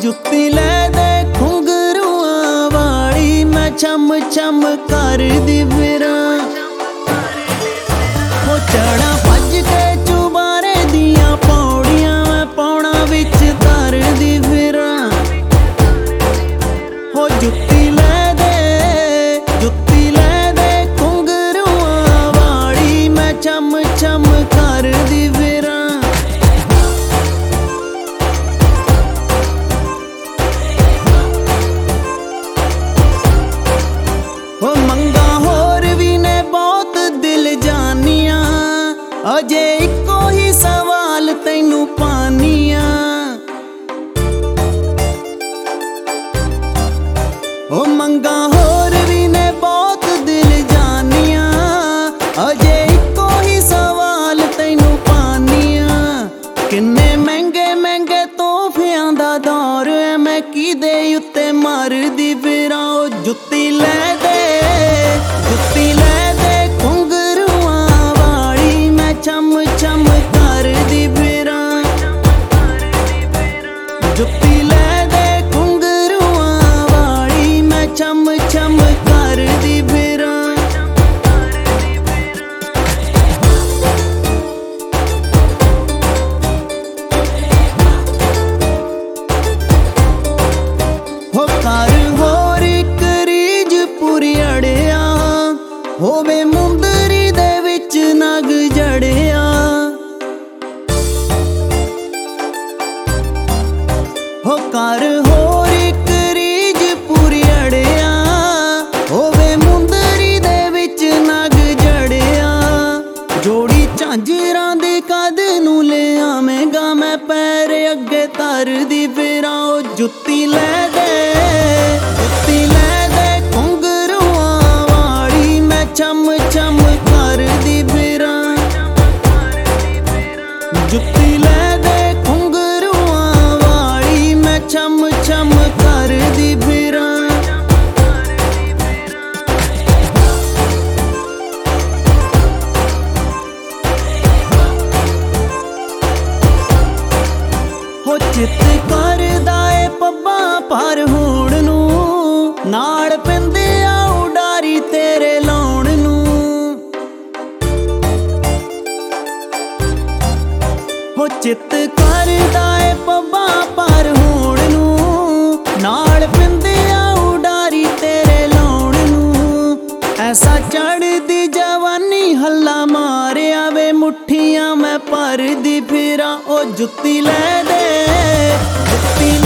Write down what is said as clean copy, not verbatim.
जुत्ती ले दे घुंघरूआं वाली मैं छम छम करदी फिरां हो चढ़ा भज के चुबारे दियां पौड़ियां मैं पौड़ा विच तरदी फिरां हो जुत्ती ले दे घुंघरूआं वाली मैं छम छम करदी फिरां मंगा होर भी ने बहुत दिल जानिया अजे इको ही सवाल तैनू पानिया ओ मंगा होर भी ने बहुत दिल जानिया अजे इको ही सवाल तैनू पानिया किन्ने महंगे महंगे तोहफियां दा दौर है मैं किदे उत्ते मरदी फिरां ओ जुत्ती ले दे घुंघरूआं वाली मैं छम छम करदी फिरां जुत्ती ले दे घुंघरूआं वाली मैं छम छम करदी फिरां हो कर होर इक रीज पूरी अड़िया होवे मुंदरी दे विच नग जड़िया हो कर होर इक रीज पूरी अड़िया होवे मुंदरी दे विच नग जड़िया जोड़ी झांजरां दे कद नूं ले आवेंगा मैं पैर अगे तरदी फिरां ओ जुत्ती ले दे घुंघरूआं वाली मैं छम छम करदी फिरां जुत्ती ले दे घुंघरूआं वाली मैं छम छम करदी फिरां हो चित करदा ए पब्बां पर होण नूं नाल पैंदे आ उडारी तेरे लाउण नूं हो चित करदा ए पब्बां पर होण नूं नाल पैंदे आ उडारी तेरे लाउण नूं ऐसा चढ़दी जवानी हल्ला मारिया वे मुट्ठियां मैं भरदी फिरां ओ जुत्ती ले दे